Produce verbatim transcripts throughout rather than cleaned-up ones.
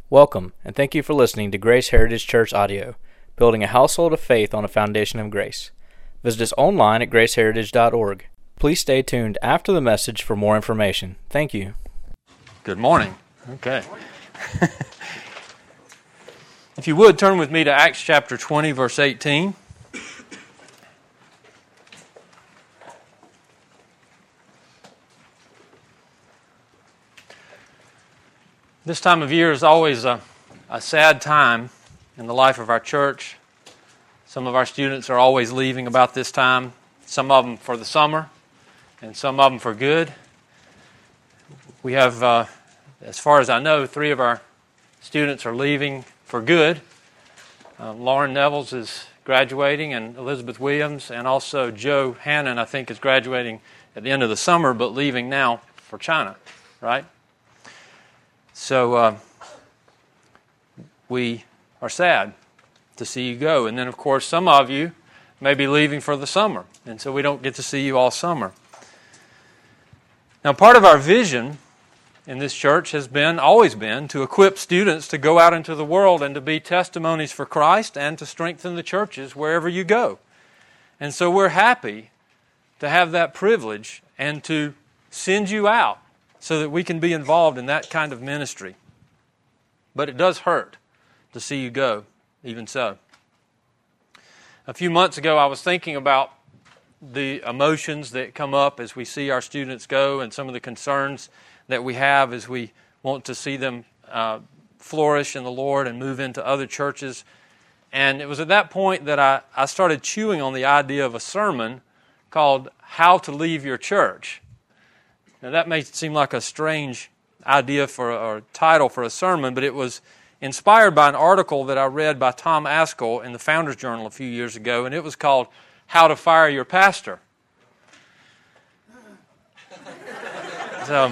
Welcome, and thank you for listening to Grace Heritage Church Audio, building a household of faith on a foundation of grace. Visit us online at grace heritage dot org. Please stay tuned after the message for more information. Thank you. Good morning. Okay. If you would, turn with me to Acts chapter twenty, verse eighteen. This time of year is always a, a sad time in the life of our church. Some of our students are always leaving about this time, some of them for the summer, and some of them for good. We have, uh, as far as I know, three of our students are leaving for good. Uh, Lauren Nevels is graduating, and Elizabeth Williams, and also Joe Hannon, I think, is graduating at the end of the summer, but leaving now for China, right? So uh, we are sad to see you go. And then, of course, some of you may be leaving for the summer, and so we don't get to see you all summer. Now, part of our vision in this church has been, always been, to equip students to go out into the world and to be testimonies for Christ and to strengthen the churches wherever you go. And so we're happy to have that privilege and to send you out so that we can be involved in that kind of ministry. But it does hurt to see you go, even so. A few months ago, I was thinking about the emotions that come up as we see our students go and some of the concerns that we have as we want to see them uh, flourish in the Lord and move into other churches. And it was at that point that I, I started chewing on the idea of a sermon called How to Leave Your Church. Now that may seem like a strange idea for or title for a sermon, but it was inspired by an article that I read by Tom Askell in the Founders Journal a few years ago, and it was called How to Fire Your Pastor. So,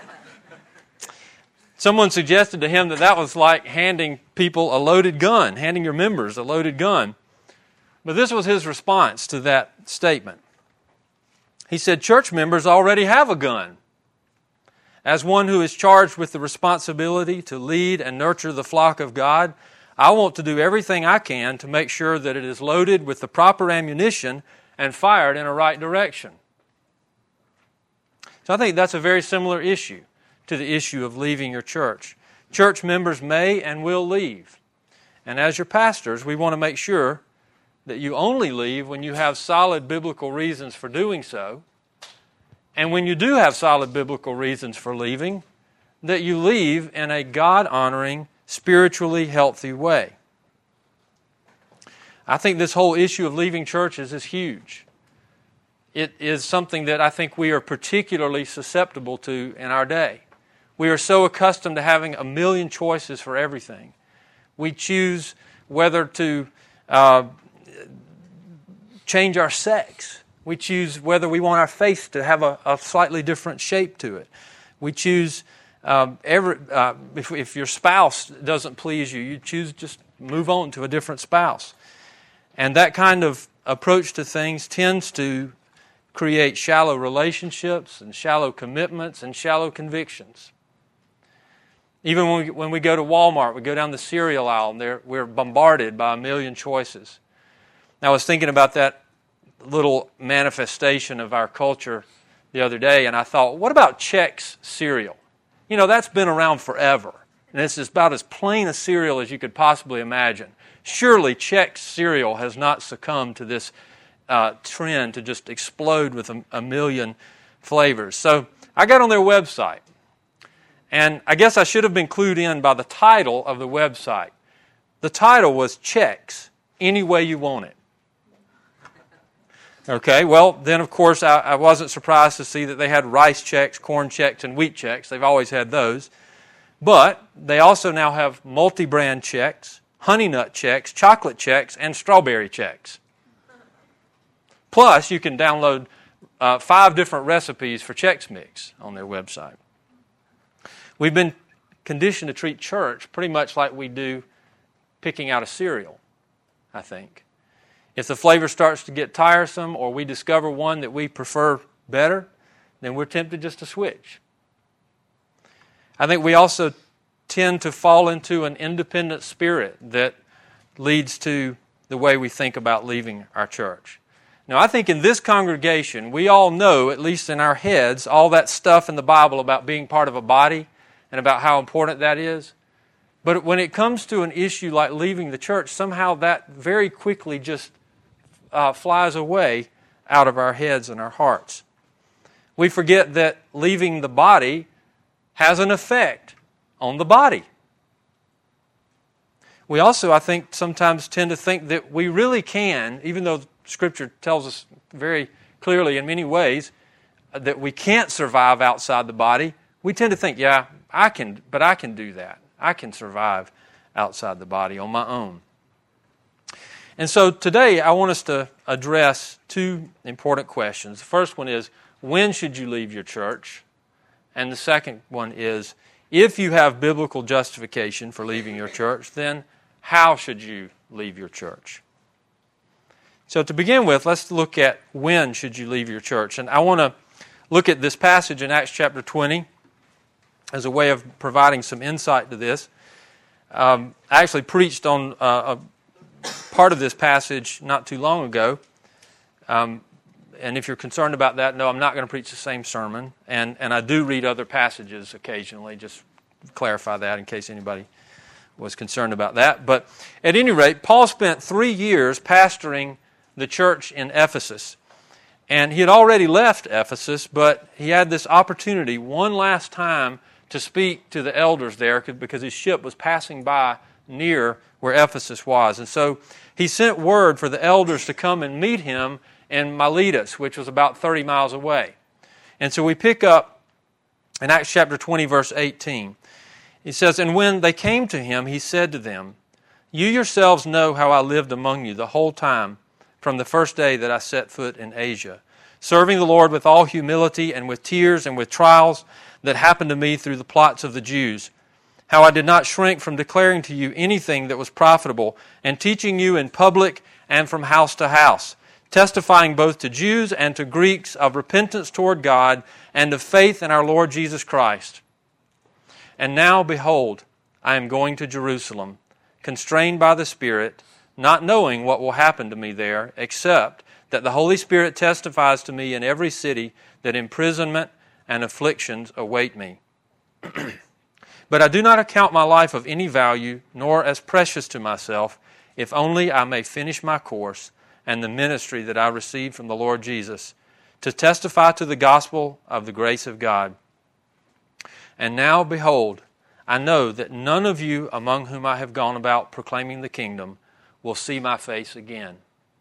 someone suggested to him that that was like handing people a loaded gun, handing your members a loaded gun. But this was his response to that statement. He said, church members already have a gun. As one who is charged with the responsibility to lead and nurture the flock of God, I want to do everything I can to make sure that it is loaded with the proper ammunition and fired in a right direction. So I think that's a very similar issue to the issue of leaving your church. Church members may and will leave. And as your pastors, we want to make sure that you only leave when you have solid biblical reasons for doing so. And when you do have solid biblical reasons for leaving, that you leave in a God-honoring, spiritually healthy way. I think this whole issue of leaving churches is huge. It is something that I think we are particularly susceptible to in our day. We are so accustomed to having a million choices for everything. We choose whether to uh, change our sex. We choose whether we want our face to have a, a slightly different shape to it. We choose um, every uh, if, if your spouse doesn't please you, you choose just move on to a different spouse. And that kind of approach to things tends to create shallow relationships and shallow commitments and shallow convictions. Even when we, when we go to Walmart, we go down the cereal aisle, and there, we're bombarded by a million choices. I was thinking about that little manifestation of our culture the other day, and I thought, what about Chex cereal? You know, that's been around forever, and it's about as plain a cereal as you could possibly imagine. Surely Chex cereal has not succumbed to this uh, trend to just explode with a, a million flavors. So I got on their website, and I guess I should have been clued in by the title of the website. The title was Chex, Any Way You Want It. Okay, well, then, of course, I, I wasn't surprised to see that they had rice Chex, corn Chex, and wheat Chex. They've always had those. But they also now have multi-brand Chex, honey nut Chex, chocolate Chex, and strawberry Chex. Plus, you can download uh, five different recipes for Chex Mix on their website. We've been conditioned to treat church pretty much like we do picking out a cereal, I think. If the flavor starts to get tiresome or we discover one that we prefer better, then we're tempted just to switch. I think we also tend to fall into an independent spirit that leads to the way we think about leaving our church. Now, I think in this congregation, we all know, at least in our heads, all that stuff in the Bible about being part of a body and about how important that is. But when it comes to an issue like leaving the church, somehow that very quickly just uh, flies away out of our heads and our hearts. We forget that leaving the body has an effect on the body. We also, I think, sometimes tend to think that we really can, even though Scripture tells us very clearly in many ways that we can't survive outside the body, we tend to think, yeah, I can, but I can do that. I can survive outside the body on my own. And so today I want us to address two important questions. The first one is, when should you leave your church? And the second one is, if you have biblical justification for leaving your church, then how should you leave your church? So to begin with, let's look at when should you leave your church. And I want to look at this passage in Acts chapter twenty as a way of providing some insight to this. Um, I actually preached on uh, a part of this passage not too long ago. Um, and if you're concerned about that, no, I'm not going to preach the same sermon. And, and I do read other passages occasionally, just clarify that in case anybody was concerned about that. But at any rate, Paul spent three years pastoring the church in Ephesus. And he had already left Ephesus, but he had this opportunity one last time to speak to the elders there because his ship was passing by near where Ephesus was. And so he sent word for the elders to come and meet him in Miletus, which was about thirty miles away. And so we pick up in Acts chapter twenty, verse eighteen. He says, "And when they came to him, he said to them, 'You yourselves know how I lived among you the whole time from the first day that I set foot in Asia, serving the Lord with all humility and with tears and with trials that happened to me through the plots of the Jews. How I did not shrink from declaring to you anything that was profitable, and teaching you in public and from house to house, testifying both to Jews and to Greeks of repentance toward God and of faith in our Lord Jesus Christ. And now, behold, I am going to Jerusalem, constrained by the Spirit, not knowing what will happen to me there, except that the Holy Spirit testifies to me in every city that imprisonment and afflictions await me. But I do not account my life of any value, nor as precious to myself, if only I may finish my course and the ministry that I received from the Lord Jesus, to testify to the gospel of the grace of God. And now, behold, I know that none of you among whom I have gone about proclaiming the kingdom will see my face again.'"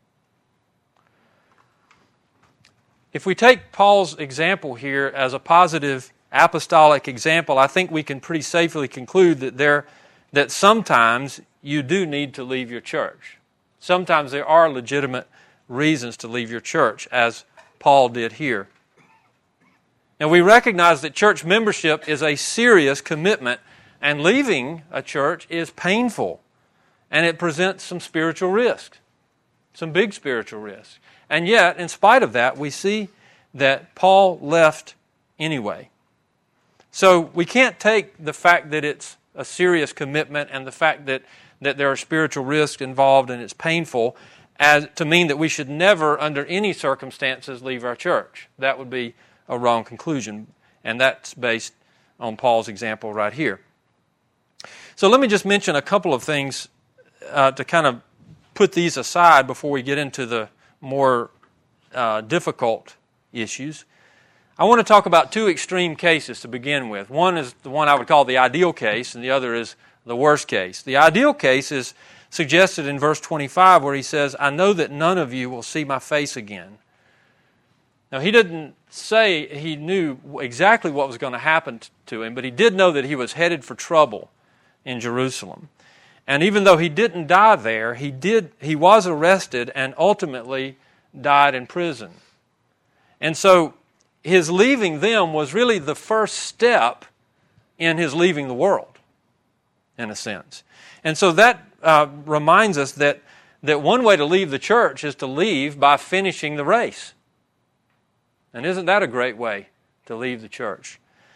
If we take Paul's example here as a positive apostolic example, I think we can pretty safely conclude that there that sometimes you do need to leave your church. Sometimes there are legitimate reasons to leave your church, as Paul did here. And we recognize that church membership is a serious commitment, and leaving a church is painful, and it presents some spiritual risk, some big spiritual risk. And yet, in spite of that, we see that Paul left anyway. So we can't take the fact that it's a serious commitment and the fact that, that there are spiritual risks involved and it's painful as to mean that we should never, under any circumstances, leave our church. That would be a wrong conclusion, and that's based on Paul's example right here. So let me just mention a couple of things uh, to kind of put these aside before we get into the more uh, difficult issues. I want to talk about two extreme cases to begin with. One is the one I would call the ideal case, and the other is the worst case. The ideal case is suggested in verse twenty-five, where he says, "I know that none of you will see my face again." Now, he didn't say he knew exactly what was going to happen to him, but he did know that he was headed for trouble in Jerusalem. And even though he didn't die there, he did. He was arrested and ultimately died in prison. And so his leaving them was really the first step in his leaving the world, in a sense. And so that uh, reminds us that, that one way to leave the church is to leave by finishing the race. And isn't that a great way to leave the church?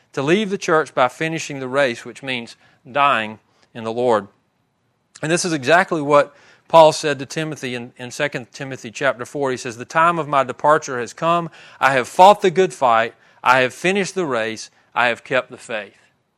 to leave the church by finishing the race, which means dying in the Lord. And this is exactly what Paul said to Timothy in, in Second Timothy chapter four. He says, "The time of my departure has come. I have fought the good fight. I have finished the race. I have kept the faith."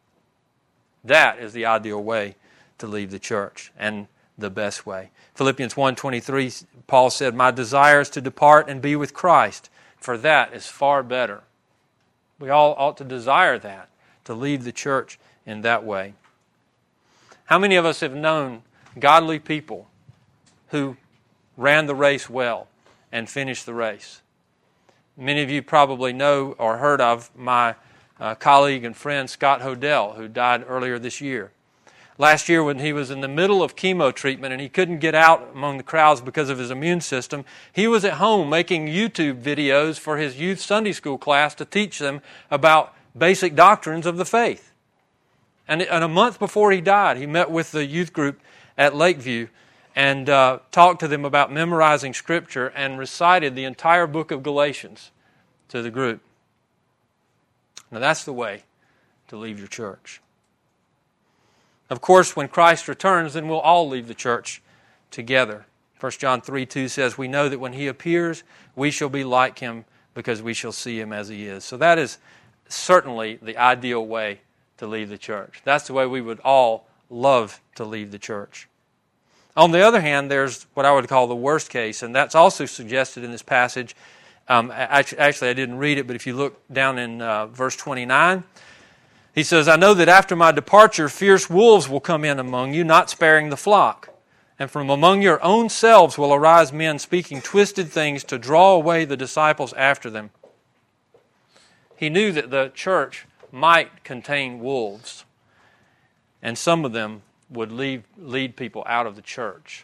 That is the ideal way to leave the church, and the best way. Philippians one twenty-three, Paul said, "My desire is to depart and be with Christ, for that is far better." We all ought to desire that, to leave the church in that way. How many of us have known godly people who ran the race well and finished the race? Many of you probably know or heard of my uh, colleague and friend Scott Hodel, who died earlier this year. Last year, when he was in the middle of chemo treatment and he couldn't get out among the crowds because of his immune system, he was at home making YouTube videos for his youth Sunday school class to teach them about basic doctrines of the faith. And, and a month before he died, he met with the youth group at Lakeview and uh, talked to them about memorizing Scripture and recited the entire book of Galatians to the group. Now that's the way to leave your church. Of course, when Christ returns, then we'll all leave the church together. First John three two says, "We know that when He appears, we shall be like Him because we shall see Him as He is." So that is certainly the ideal way to leave the church. That's the way we would all love to leave the church. On the other hand, there's what I would call the worst case, and that's also suggested in this passage. Um, actually, I didn't read it, but if you look down in uh, verse twenty-nine, he says, "I know that after my departure, fierce wolves will come in among you, not sparing the flock. And from among your own selves will arise men speaking twisted things to draw away the disciples after them." He knew that the church might contain wolves, and some of them would lead, lead people out of the church.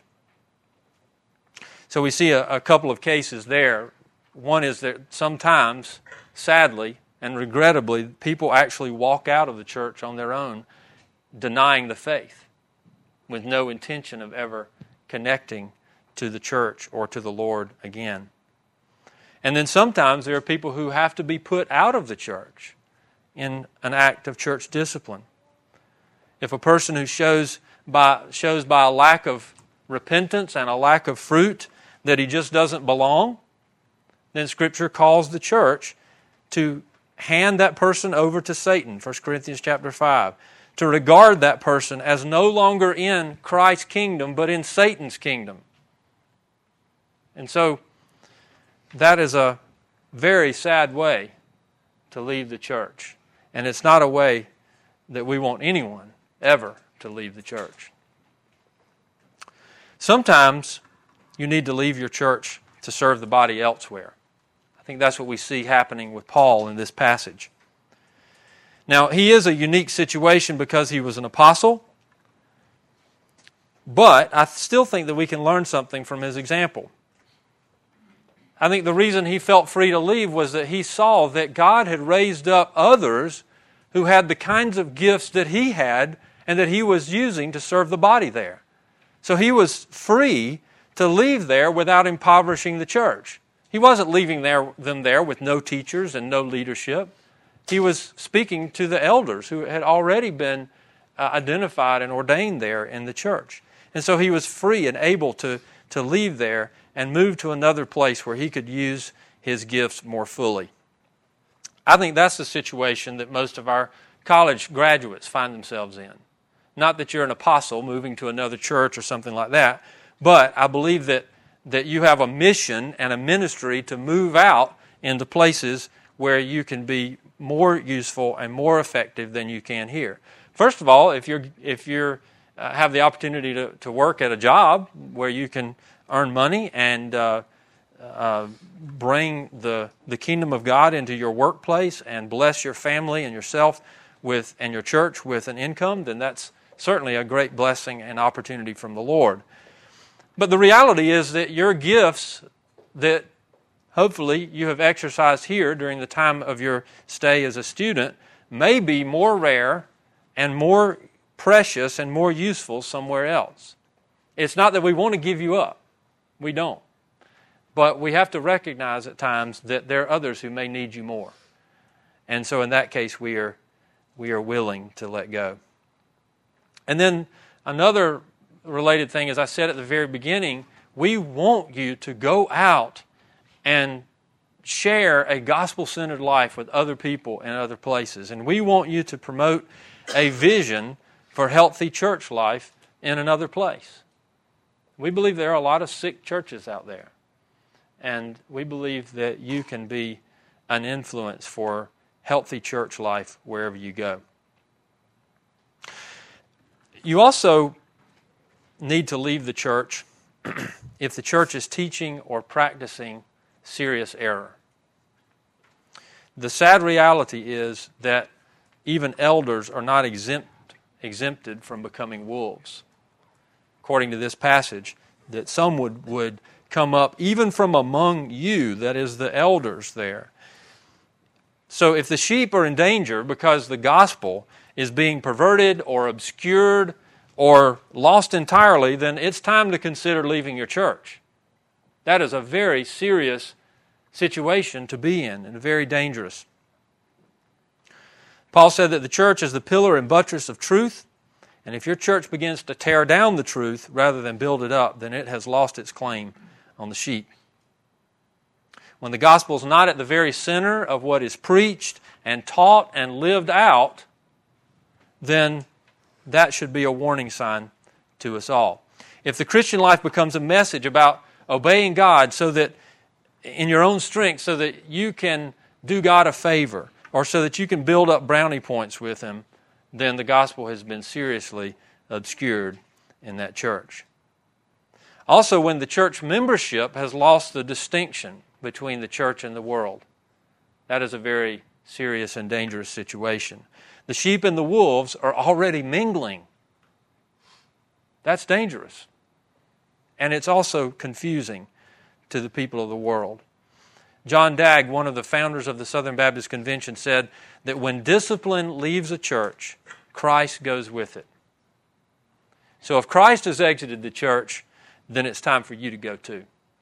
So we see a, a couple of cases there. One is that sometimes, sadly, and regrettably, people actually walk out of the church on their own, denying the faith, with no intention of ever connecting to the church or to the Lord again. And then sometimes there are people who have to be put out of the church in an act of church discipline. If a person who shows by, shows by a lack of repentance and a lack of fruit that he just doesn't belong, then Scripture calls the church to hand that person over to Satan, First Corinthians chapter five, to regard that person as no longer in Christ's kingdom, but in Satan's kingdom. And so, that is a very sad way to leave the church. And it's not a way that we want anyone ever to leave the church. Sometimes you need to leave your church to serve the body elsewhere. I think that's what we see happening with Paul in this passage. Now, he is a unique situation because he was an apostle, but I still think that we can learn something from his example. I think the reason he felt free to leave was that he saw that God had raised up others who had the kinds of gifts that he had and that he was using to serve the body there. So he was free to leave there without impoverishing the church. He wasn't leaving there, them there with no teachers and no leadership. He was speaking to the elders who had already been uh, identified and ordained there in the church. And so he was free and able to, to leave there and move to another place where he could use his gifts more fully. I think that's the situation that most of our college graduates find themselves in. Not that you're an apostle moving to another church or something like that, but I believe that, that you have a mission and a ministry to move out into places where you can be more useful and more effective than you can here. First of all, if you're if you're uh, have the opportunity to, to work at a job where you can earn money and uh, uh, bring the the kingdom of God into your workplace and bless your family and yourself with and your church with an income, then that's certainly a great blessing and opportunity from the Lord. But the reality is that your gifts that hopefully you have exercised here during the time of your stay as a student may be more rare and more precious and more useful somewhere else. It's not that we want to give you up. We don't. But we have to recognize at times that there are others who may need you more. And so in that case, we are we are willing to let go. And then another related thing, as I said at the very beginning, we want you to go out and share a gospel-centered life with other people in other places. And we want you to promote a vision for healthy church life in another place. We believe there are a lot of sick churches out there. And we believe that you can be an influence for healthy church life wherever you go. You also need to leave the church if the church is teaching or practicing serious error. The sad reality is that even elders are not exempt, exempted from becoming wolves. According to this passage, that some would, would come up even from among you, that is the elders there. So if the sheep are in danger because the gospel is being perverted or obscured or lost entirely, then it's time to consider leaving your church. That is a very serious situation to be in and very dangerous. Paul said that the church is the pillar and buttress of truth, and if your church begins to tear down the truth rather than build it up, then it has lost its claim on the sheep. When the gospel is not at the very center of what is preached and taught and lived out, then that should be a warning sign to us all. If the Christian life becomes a message about obeying God so that in your own strength, so that you can do God a favor, or so that you can build up brownie points with Him, then the gospel has been seriously obscured in that church. Also, when the church membership has lost the distinction between the church and the world, that is a very serious and dangerous situation. The sheep and the wolves are already mingling. That's dangerous. And it's also confusing to the people of the world. John Dagg, one of the founders of the Southern Baptist Convention, said that when discipline leaves a church, Christ goes with it. So if Christ has exited the church, then it's time for you to go too.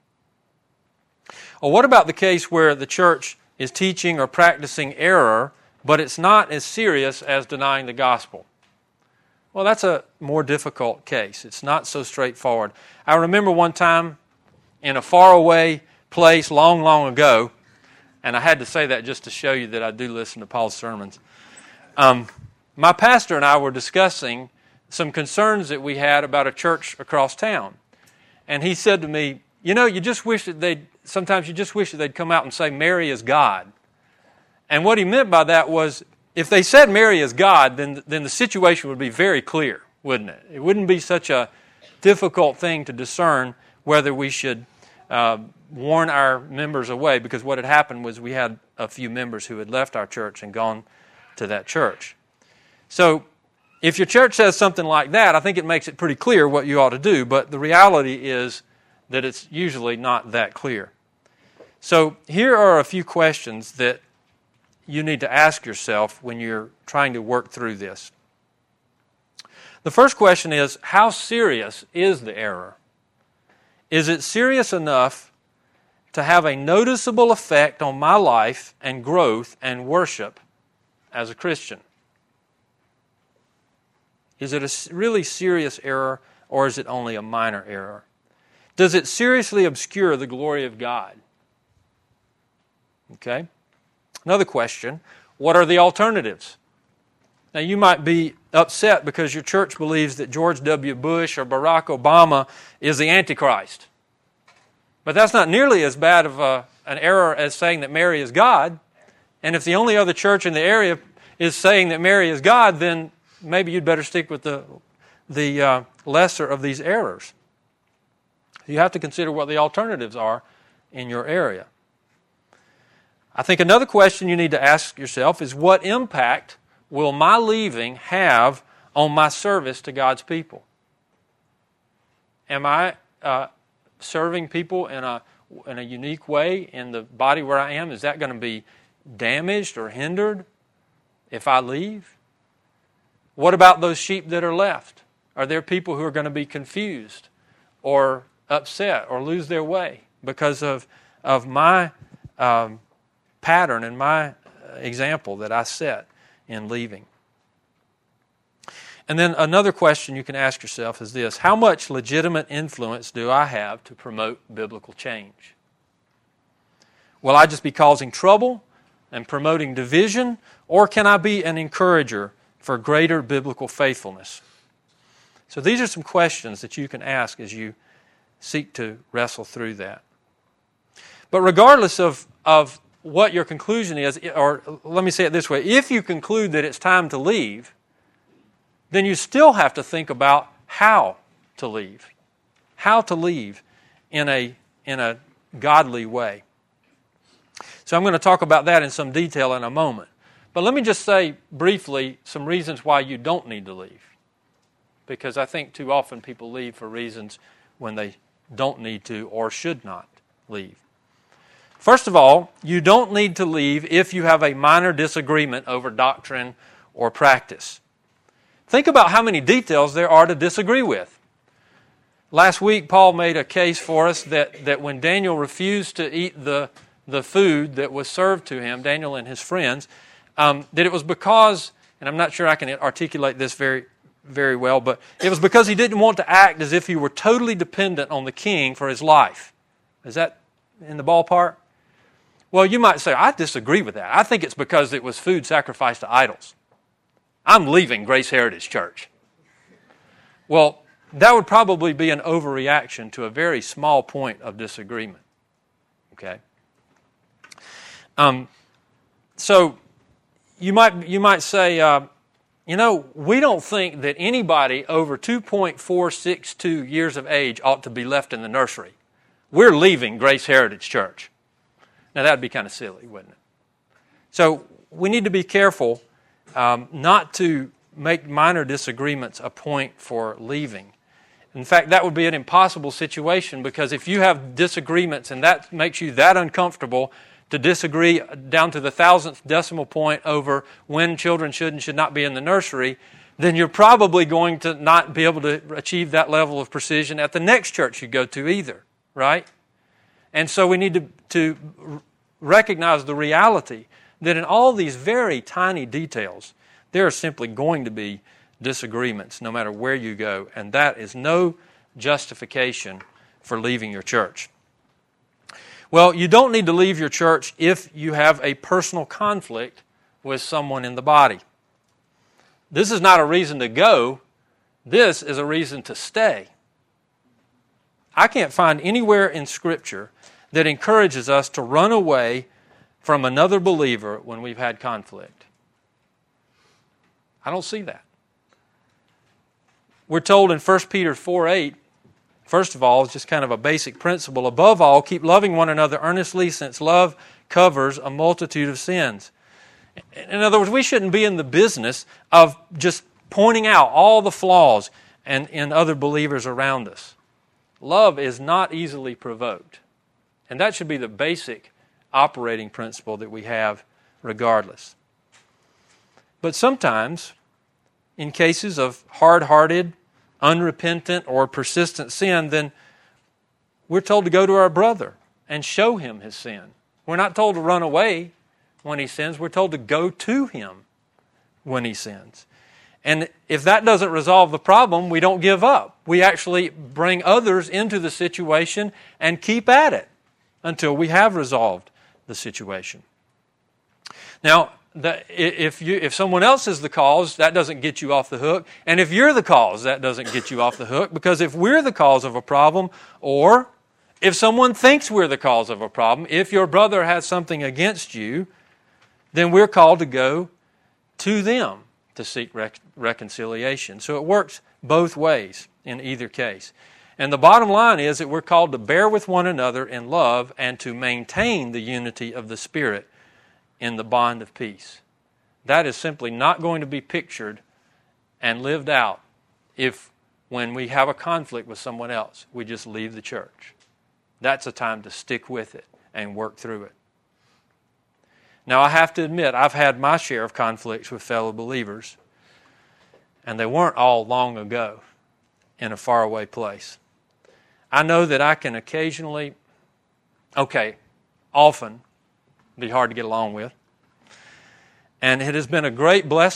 Or what about the case where the church is teaching or practicing error, but it's not as serious as denying the gospel? Well, that's a more difficult case. It's not so straightforward. I remember one time in a faraway place long, long ago, and I had to say that just to show you that I do listen to Paul's sermons. Um, my pastor and I were discussing some concerns that we had about a church across town. And he said to me, you know, you just wish that they'd, sometimes you just wish that they'd come out and say Mary is God. And what he meant by that was, if they said Mary is God, then, then the situation would be very clear, wouldn't it? It wouldn't be such a difficult thing to discern whether we should uh, warn our members away, because what had happened was we had a few members who had left our church and gone to that church. So if your church says something like that, I think it makes it pretty clear what you ought to do, but the reality is that it's usually not that clear. So here are a few questions that you need to ask yourself when you're trying to work through this. The first question is, how serious is the error? Is it serious enough to have a noticeable effect on my life and growth and worship as a Christian? Is it a really serious error, or is it only a minor error? Does it seriously obscure the glory of God? Okay. Another question, what are the alternatives? Now, you might be upset because your church believes that George W. Bush or Barack Obama is the Antichrist. But that's not nearly as bad of a, an error as saying that Mary is God. And if the only other church in the area is saying that Mary is God, then maybe you'd better stick with the, the uh, lesser of these errors. You have to consider what the alternatives are in your area. I think another question you need to ask yourself is, what impact will my leaving have on my service to God's people? Am I uh, serving people in a in a unique way in the body where I am? Is that going to be damaged or hindered if I leave? What about those sheep that are left? Are there people who are going to be confused or upset or lose their way because of of my um, pattern and my example that I set in leaving? And then another question you can ask yourself is this: how much legitimate influence do I have to promote biblical change? Will I just be causing trouble and promoting division, or can I be an encourager for greater biblical faithfulness? So these are some questions that you can ask as you seek to wrestle through that. But regardless of, of what your conclusion is, or let me say it this way, if you conclude that it's time to leave, then you still have to think about how to leave. How to leave in a, in a godly way. So I'm going to talk about that in some detail in a moment. But let me just say briefly some reasons why you don't need to leave. Because I think too often people leave for reasons when they don't need to or should not leave. First of all, you don't need to leave if you have a minor disagreement over doctrine or practice. Think about how many details there are to disagree with. Last week, Paul made a case for us that, that when Daniel refused to eat the, the food that was served to him, Daniel and his friends, um, that it was because, and I'm not sure I can articulate this very, very well, but it was because he didn't want to act as if he were totally dependent on the king for his life. Is that in the ballpark? Well, you might say, I disagree with that. I think it's because it was food sacrificed to idols. I'm leaving Grace Heritage Church. Well, that would probably be an overreaction to a very small point of disagreement. Okay? Um, so, you might, you might say, uh, you know, we don't think that anybody over two point four six two years of age ought to be left in the nursery. We're leaving Grace Heritage Church. Now, that would be kind of silly, wouldn't it? So, we need to be careful um, not to make minor disagreements a point for leaving. In fact, that would be an impossible situation, because if you have disagreements and that makes you that uncomfortable to disagree down to the thousandth decimal point over when children should and should not be in the nursery, then you're probably going to not be able to achieve that level of precision at the next church you go to either, right? And so we need to, to recognize the reality that in all these very tiny details, there are simply going to be disagreements no matter where you go, and that is no justification for leaving your church. Well, you don't need to leave your church if you have a personal conflict with someone in the body. This is not a reason to go. This is a reason to stay. I can't find anywhere in Scripture that encourages us to run away from another believer when we've had conflict. I don't see that. We're told in First Peter four eight, first of all, it's just kind of a basic principle. Above all, keep loving one another earnestly, since love covers a multitude of sins. In other words, we shouldn't be in the business of just pointing out all the flaws and in other believers around us. Love is not easily provoked. And that should be the basic operating principle that we have regardless. But sometimes, in cases of hard-hearted, unrepentant, or persistent sin, then we're told to go to our brother and show him his sin. We're not told to run away when he sins. We're told to go to him when he sins. And if that doesn't resolve the problem, we don't give up. We actually bring others into the situation and keep at it until we have resolved the situation. Now, the, if you, if someone else is the cause, that doesn't get you off the hook. And if you're the cause, that doesn't get you off the hook. Because if we're the cause of a problem, or if someone thinks we're the cause of a problem, if your brother has something against you, then we're called to go to them to seek rec- reconciliation. So it works both ways in either case. And the bottom line is that we're called to bear with one another in love and to maintain the unity of the Spirit in the bond of peace. That is simply not going to be pictured and lived out if, when we have a conflict with someone else, we just leave the church. That's a time to stick with it and work through it. Now, I have to admit, I've had my share of conflicts with fellow believers, and they weren't all long ago in a faraway place. I know that I can occasionally, okay, often be hard to get along with. And it has been a great blessing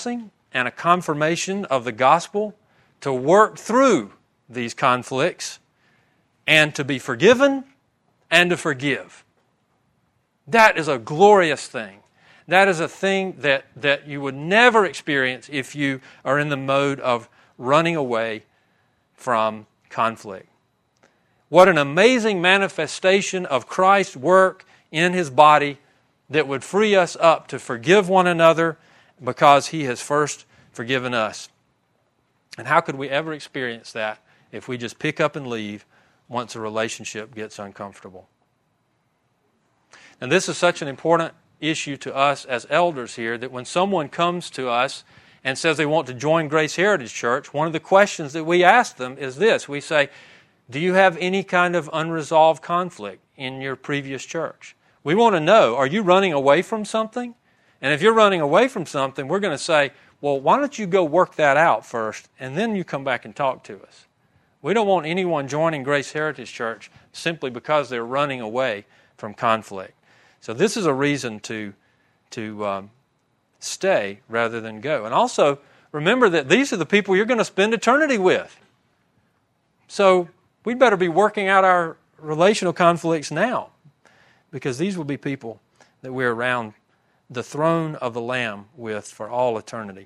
and a confirmation of the gospel to work through these conflicts and to be forgiven and to forgive. That is a glorious thing. That is a thing that, that you would never experience if you are in the mode of running away from conflict. What an amazing manifestation of Christ's work in His body that would free us up to forgive one another because He has first forgiven us. And how could we ever experience that if we just pick up and leave once a relationship gets uncomfortable? And this is such an important issue to us as elders here that when someone comes to us and says they want to join Grace Heritage Church, one of the questions that we ask them is this. We say, do you have any kind of unresolved conflict in your previous church? We want to know, are you running away from something? And if you're running away from something, we're going to say, well, why don't you go work that out first, and then you come back and talk to us. We don't want anyone joining Grace Heritage Church simply because they're running away from conflict. So this is a reason to, to um, stay rather than go. And also, remember that these are the people you're going to spend eternity with. So we'd better be working out our relational conflicts now, because these will be people that we're around the throne of the Lamb with for all eternity.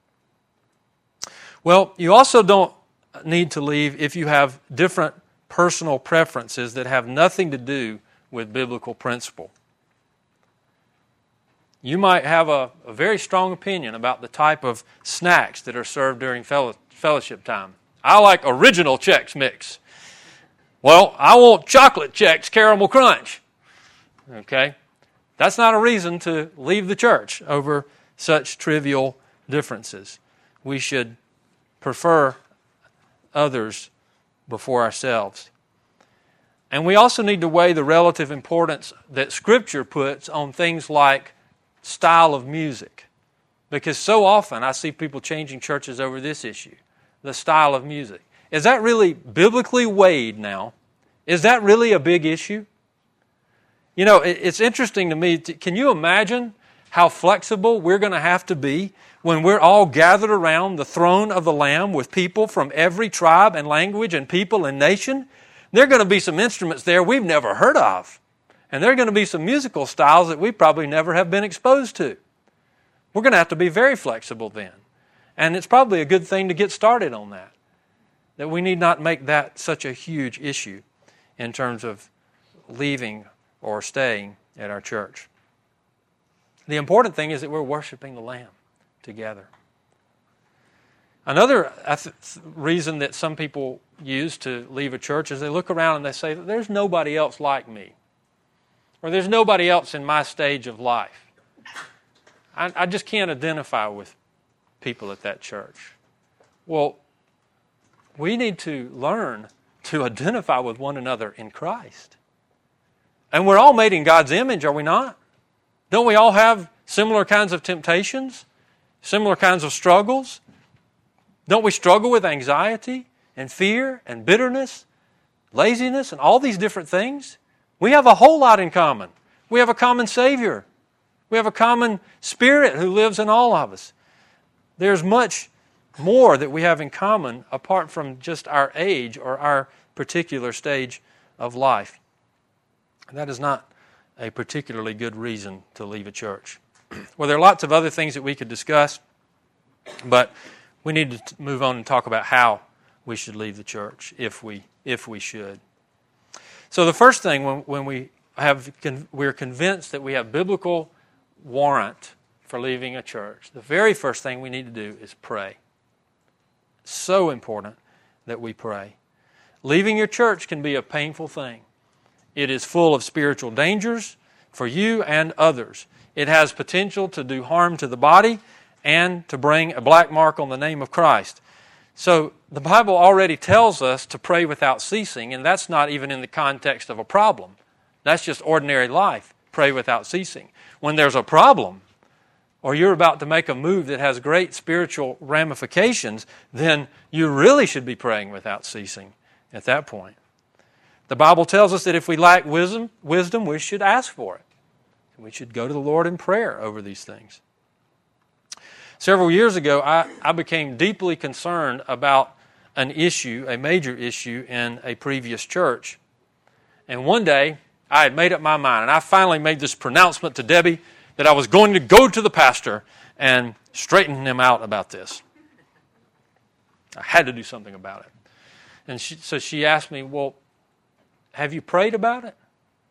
Well, you also don't need to leave if you have different personal preferences that have nothing to do with biblical principle. You might have a, a very strong opinion about the type of snacks that are served during fellow, fellowship time. I like original Chex Mix. Well, I want chocolate Chex Caramel Crunch. Okay? That's not a reason to leave the church over such trivial differences. We should prefer others before ourselves. And we also need to weigh the relative importance that Scripture puts on things like style of music. Because so often I see people changing churches over this issue, the style of music. Is that really biblically weighed now? Is that really a big issue? You know, it's interesting to me. Can you imagine how flexible we're going to have to be when we're all gathered around the throne of the Lamb with people from every tribe and language and people and nation? There are going to be some instruments there we've never heard of. And there are going to be some musical styles that we probably never have been exposed to. We're going to have to be very flexible then. And it's probably a good thing to get started on that. That we need not make that such a huge issue in terms of leaving or staying at our church. The important thing is that we're worshiping the Lamb together. Another reason that some people use to leave a church is they look around and they say, there's nobody else like me. Or there's nobody else in my stage of life. I, I just can't identify with people at that church. Well, we need to learn to identify with one another in Christ. And we're all made in God's image, are we not? Don't we all have similar kinds of temptations? Similar kinds of struggles? Don't we struggle with anxiety and fear and bitterness, laziness, and all these different things? We have a whole lot in common. We have a common Savior. We have a common Spirit who lives in all of us. There's much more that we have in common apart from just our age or our particular stage of life. And that is not a particularly good reason to leave a church. Well, there are lots of other things that we could discuss, but we need to move on and talk about how we should leave the church, if we if we should. So the first thing, when, when we have we're convinced that we have biblical warrant for leaving a church, the very first thing we need to do is pray. It's so important that we pray. Leaving your church can be a painful thing. It is full of spiritual dangers for you and others. It has potential to do harm to the body and to bring a black mark on the name of Christ. So the Bible already tells us to pray without ceasing, and that's not even in the context of a problem. That's just ordinary life, pray without ceasing. When there's a problem, or you're about to make a move that has great spiritual ramifications, then you really should be praying without ceasing at that point. The Bible tells us that if we lack wisdom, wisdom, we should ask for it. We should go to the Lord in prayer over these things. Several years ago, I, I became deeply concerned about an issue, a major issue in a previous church. And one day, I had made up my mind, and I finally made this pronouncement to Debbie that I was going to go to the pastor and straighten him out about this. I had to do something about it. And she, so she asked me, well, have you prayed about it?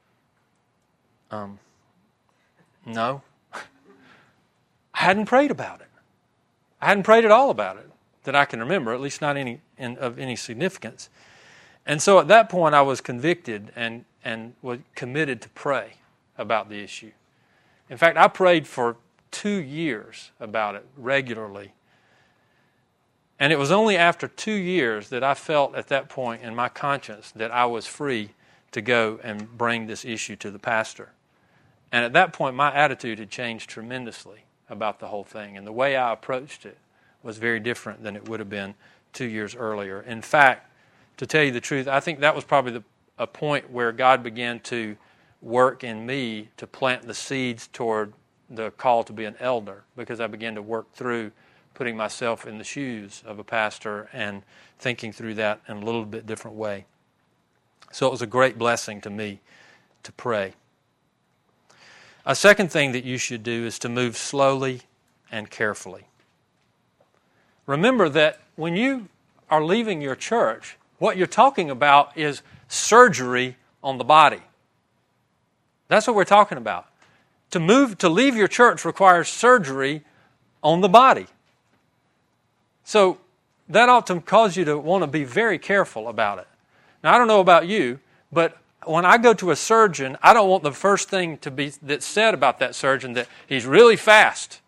Um, no. I hadn't prayed about it. I hadn't prayed at all about it that I can remember, at least not any in, of any significance. And so at that point I was convicted and, and was committed to pray about the issue. In fact, I prayed for two years about it regularly. And it was only after two years that I felt at that point in my conscience that I was free to go and bring this issue to the pastor. And at that point my attitude had changed tremendously about the whole thing. And the way I approached it was very different than it would have been two years earlier. In fact, to tell you the truth, I think that was probably the, a point where God began to work in me to plant the seeds toward the call to be an elder, because I began to work through putting myself in the shoes of a pastor and thinking through that in a little bit different way. So it was a great blessing to me to pray. A second thing that you should do is to move slowly and carefully. Remember that when you are leaving your church, what you're talking about is surgery on the body. That's what we're talking about. To move, to leave your church requires surgery on the body. So that ought to cause you to want to be very careful about it. Now, I don't know about you, but when I go to a surgeon, I don't want the first thing to be that's said about that surgeon that he's really fast.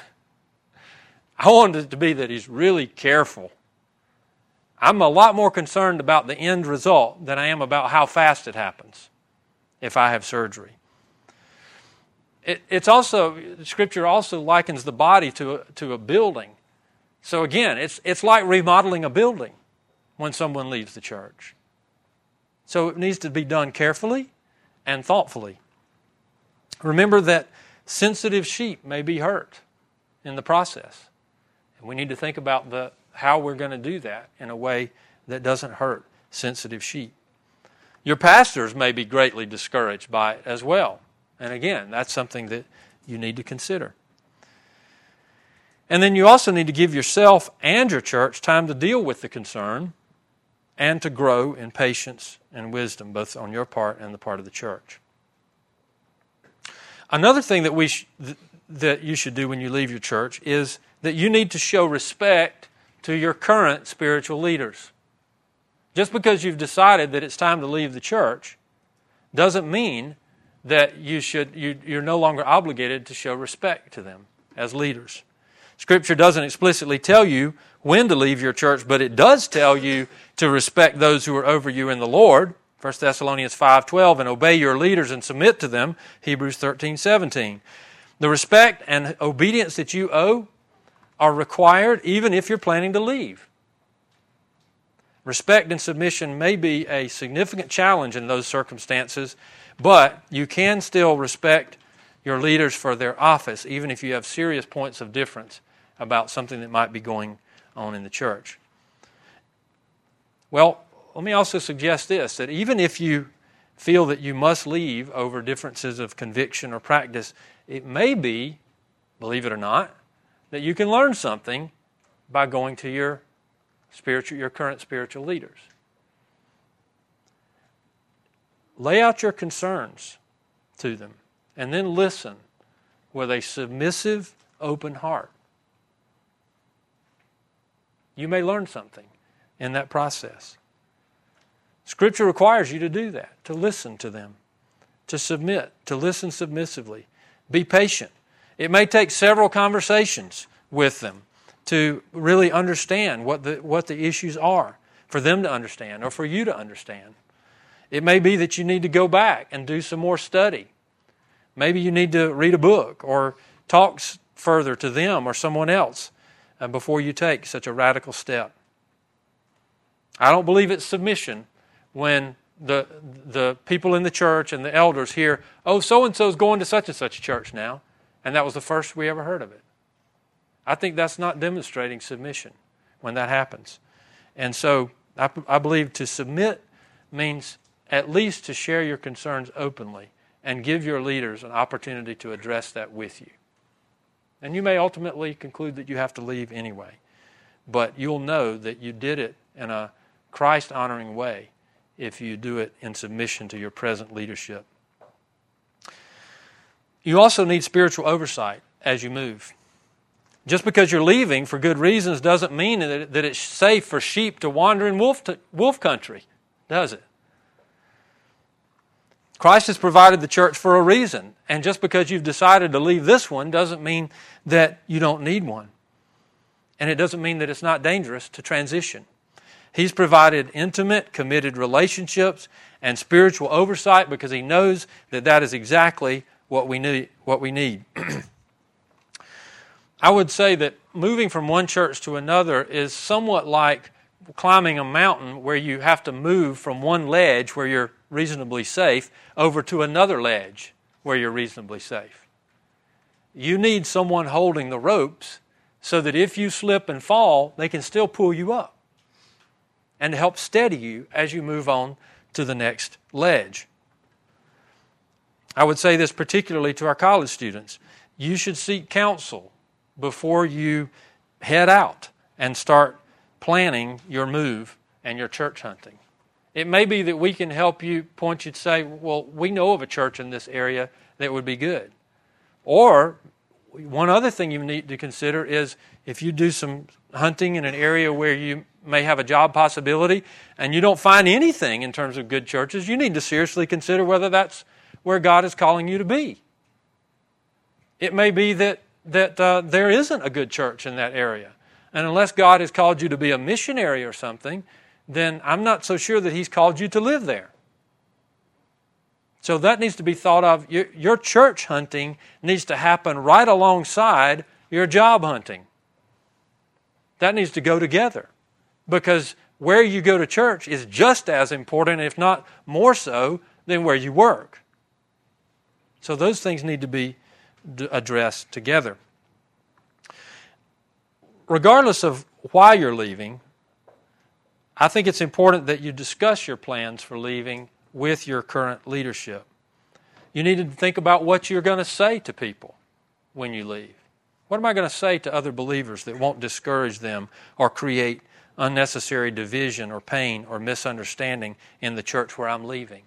I want it to be that he's really careful. I'm a lot more concerned about the end result than I am about how fast it happens if I have surgery. It, it's also, Scripture also likens the body to a, to a building. So again, it's it's like remodeling a building when someone leaves the church. So it needs to be done carefully and thoughtfully. Remember that sensitive sheep may be hurt in the process. And we need to think about the how we're going to do that in a way that doesn't hurt sensitive sheep. Your pastors may be greatly discouraged by it as well. And again, that's something that you need to consider. And then you also need to give yourself and your church time to deal with the concern and to grow in patience and wisdom, both on your part and the part of the church. Another thing that we sh- th- that you should do when you leave your church is that you need to show respect to your current spiritual leaders. Just because you've decided that it's time to leave the church doesn't mean that you should you, you're no longer obligated to show respect to them as leaders. Scripture doesn't explicitly tell you when to leave your church, but it does tell you to respect those who are over you in the Lord. First Thessalonians five twelve, and obey your leaders and submit to them. Hebrews thirteen seventeen. The respect and obedience that you owe are required even if you're planning to leave. Respect and submission may be a significant challenge in those circumstances, but you can still respect your leaders for their office, even if you have serious points of difference about something that might be going on in the church. Well, let me also suggest this, that even if you feel that you must leave over differences of conviction or practice, it may be, believe it or not, that you can learn something by going to your spiritual, your current spiritual leaders. Lay out your concerns to them and then listen with a submissive, open heart. You may learn something in that process. Scripture requires you to do that, to listen to them, to submit, to listen submissively. Be patient. It may take several conversations with them to really understand what the what the issues are, for them to understand or for you to understand. It may be that you need to go back and do some more study. Maybe you need to read a book or talk further to them or someone else before you take such a radical step. I don't believe it's submission when the the people in the church and the elders hear, oh, so-and-so's going to such and such church now, and that was the first we ever heard of it. I think that's not demonstrating submission when that happens. And so I, I believe to submit means at least to share your concerns openly and give your leaders an opportunity to address that with you. And you may ultimately conclude that you have to leave anyway, but you'll know that you did it in a Christ-honoring way if you do it in submission to your present leadership. You also need spiritual oversight as you move. Just because you're leaving for good reasons doesn't mean that, that it's safe for sheep to wander in wolf, to, wolf country, does it? Christ has provided the church for a reason, and just because you've decided to leave this one doesn't mean that you don't need one. And it doesn't mean that it's not dangerous to transition. He's provided intimate, committed relationships and spiritual oversight because He knows that that is exactly what we need. What we need. I would say that moving from one church to another is somewhat like climbing a mountain where you have to move from one ledge where you're reasonably safe over to another ledge where you're reasonably safe. You need someone holding the ropes so that if you slip and fall, they can still pull you up and help steady you as you move on to the next ledge. I would say this particularly to our college students. You should seek counsel before you head out and start planning your move and your church hunting. It may be that we can help you, point you to say, well, we know of a church in this area that would be good. Or one other thing you need to consider is if you do some hunting in an area where you may have a job possibility and you don't find anything in terms of good churches, you need to seriously consider whether that's where God is calling you to be. It may be that, that uh, there isn't a good church in that area. And unless God has called you to be a missionary or something, then I'm not so sure that He's called you to live there. So that needs to be thought of. Your, your church hunting needs to happen right alongside your job hunting. That needs to go together. Because where you go to church is just as important, if not more so, than where you work. So those things need to be addressed together. Regardless of why you're leaving, I think it's important that you discuss your plans for leaving with your current leadership. You need to think about what you're going to say to people when you leave. What am I going to say to other believers that won't discourage them or create unnecessary division or pain or misunderstanding in the church where I'm leaving?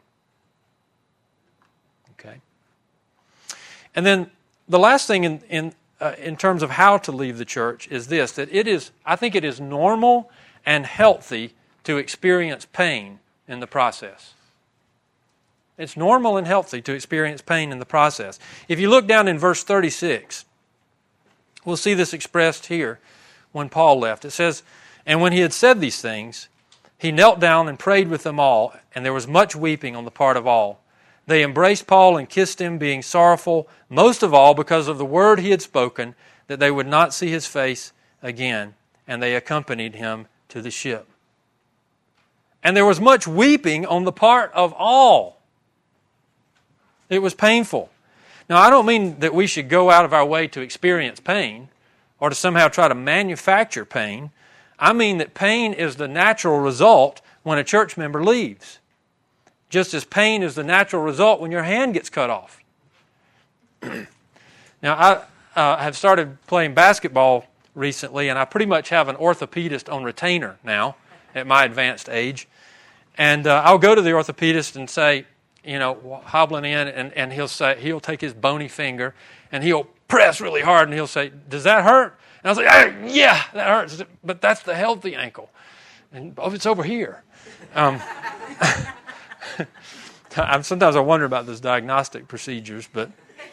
Okay. And then the last thing in in, uh, in terms of how to leave the church is this, that it is, I think it is normal and healthy to experience pain in the process. It's normal and healthy to experience pain in the process. If you look down in verse thirty-six, we'll see this expressed here when Paul left. It says, "And when he had said these things, he knelt down and prayed with them all, and there was much weeping on the part of all. They embraced Paul and kissed him, being sorrowful, most of all because of the word he had spoken, that they would not see his face again. And they accompanied him to the ship. And there was much weeping on the part of all." It was painful. Now, I don't mean that we should go out of our way to experience pain or to somehow try to manufacture pain. I mean that pain is the natural result when a church member leaves. Just as pain is the natural result when your hand gets cut off. Now, I uh, have started playing basketball recently, and I pretty much have an orthopedist on retainer now at my advanced age. And uh, I'll go to the orthopedist and say, you know, hobbling in, and, and he'll say, he'll take his bony finger and he'll press really hard and he'll say, "Does that hurt?" And I was like, ah, "Yeah, that hurts, but that's the healthy ankle. And oh, it's over here." Um, sometimes I wonder about those diagnostic procedures, but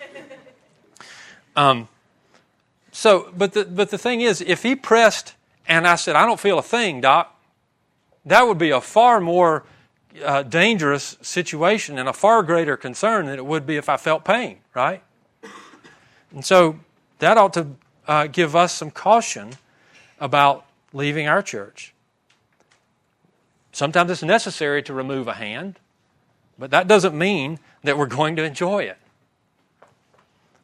um, so, but the but the thing is, if he pressed and I said, "I don't feel a thing, doc," that would be a far more uh, dangerous situation and a far greater concern than it would be if I felt pain, right? And so that ought to uh, give us some caution about leaving our church. Sometimes it's necessary to remove a hand, but that doesn't mean that we're going to enjoy it.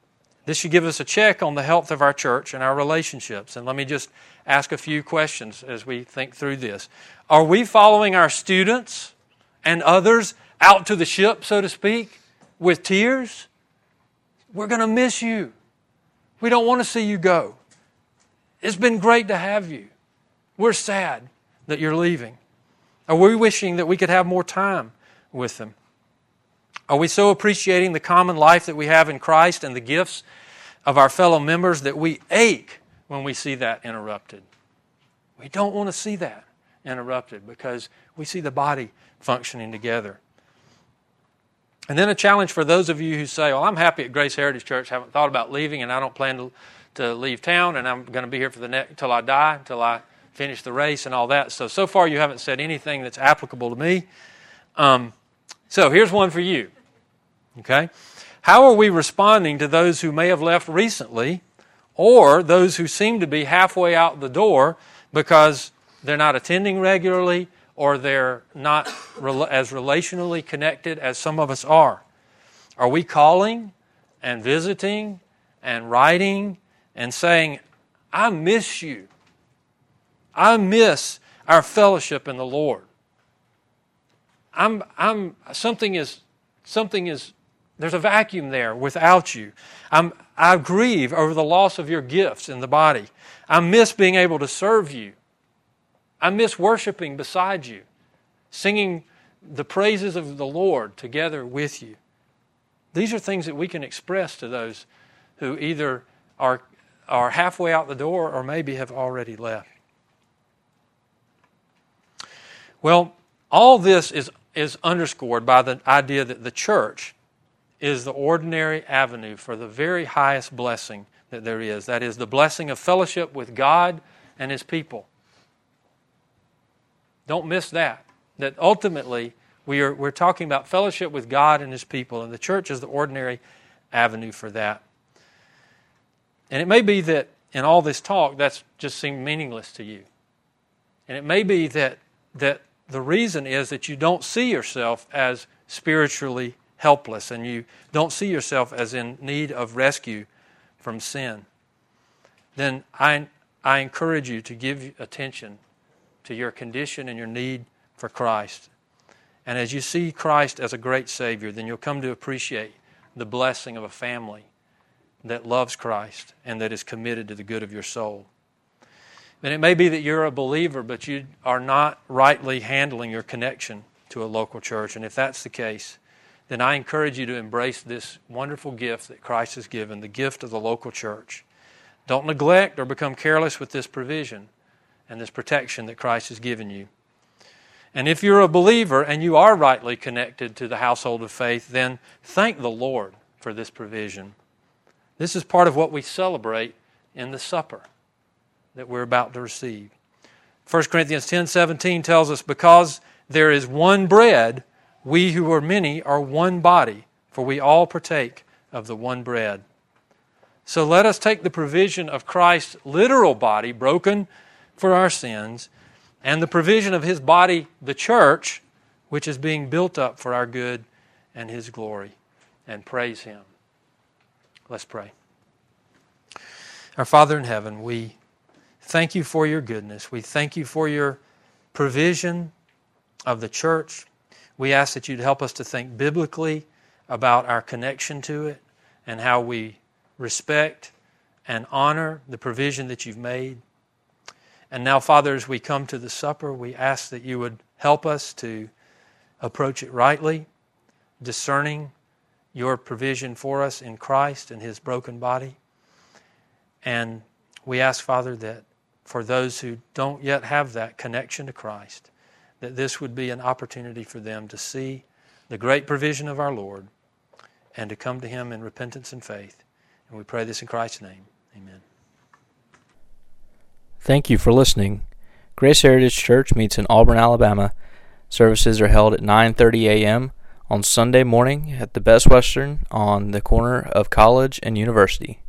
This should give us a check on the health of our church and our relationships. And let me just ask a few questions as we think through this. Are we following our students and others out to the ship, so to speak, with tears? We're going to miss you. We don't want to see you go. It's been great to have you. We're sad that you're leaving. Are we wishing that we could have more time with them? Are we so appreciating the common life that we have in Christ and the gifts of our fellow members that we ache when we see that interrupted? We don't want to see that interrupted because we see the body functioning together. And then a challenge for those of you who say, well, I'm happy at Grace Heritage Church, haven't thought about leaving, and I don't plan to, to leave town, and I'm going to be here for the next, until I die, until I finish the race and all that. So, so far you haven't said anything that's applicable to me. Um, so here's one for you. Okay? How are we responding to those who may have left recently or those who seem to be halfway out the door because they're not attending regularly or they're not re- as relationally connected as some of us are? Are we calling and visiting and writing and saying, I miss you. I miss our fellowship in the Lord. I'm, I'm, something is, something is, there's a vacuum there without you. I'm, I grieve over the loss of your gifts in the body. I miss being able to serve you. I miss worshiping beside you, singing the praises of the Lord together with you. These are things that we can express to those who either are, are halfway out the door or maybe have already left. Well, all this is, is underscored by the idea that the church is the ordinary avenue for the very highest blessing that there is. That is the blessing of fellowship with God and His people. Don't miss that. That ultimately we are, we're talking about fellowship with God and His people, and the church is the ordinary avenue for that. And it may be that in all this talk that's just seemed meaningless to you. And it may be that that the reason is that you don't see yourself as spiritually helpless and you don't see yourself as in need of rescue from sin. Then I, I encourage you to give attention to your condition and your need for Christ. And as you see Christ as a great Savior, then you'll come to appreciate the blessing of a family that loves Christ and that is committed to the good of your soul. And it may be that you're a believer, but you are not rightly handling your connection to a local church. And if that's the case, then I encourage you to embrace this wonderful gift that Christ has given, the gift of the local church. Don't neglect or become careless with this provision and this protection that Christ has given you. And if you're a believer and you are rightly connected to the household of faith, then thank the Lord for this provision. This is part of what we celebrate in the supper that we're about to receive. First Corinthians ten seventeen tells us, because there is one bread, we who are many are one body, for we all partake of the one bread. So let us take the provision of Christ's literal body, broken for our sins, and the provision of His body, the church, which is being built up for our good and His glory, and praise Him. Let's pray. Our Father in heaven, we thank You for Your goodness. We thank You for Your provision of the church. We ask that You'd help us to think biblically about our connection to it and how we respect and honor the provision that You've made. And now, Father, as we come to the supper, we ask that You would help us to approach it rightly, discerning Your provision for us in Christ and His broken body. And we ask, Father, that for those who don't yet have that connection to Christ, that this would be an opportunity for them to see the great provision of our Lord and to come to Him in repentance and faith. And we pray this in Christ's name. Amen. Thank you for listening. Grace Heritage Church meets in Auburn, Alabama. Services are held at nine thirty a.m. on Sunday morning at the Best Western on the corner of College and University.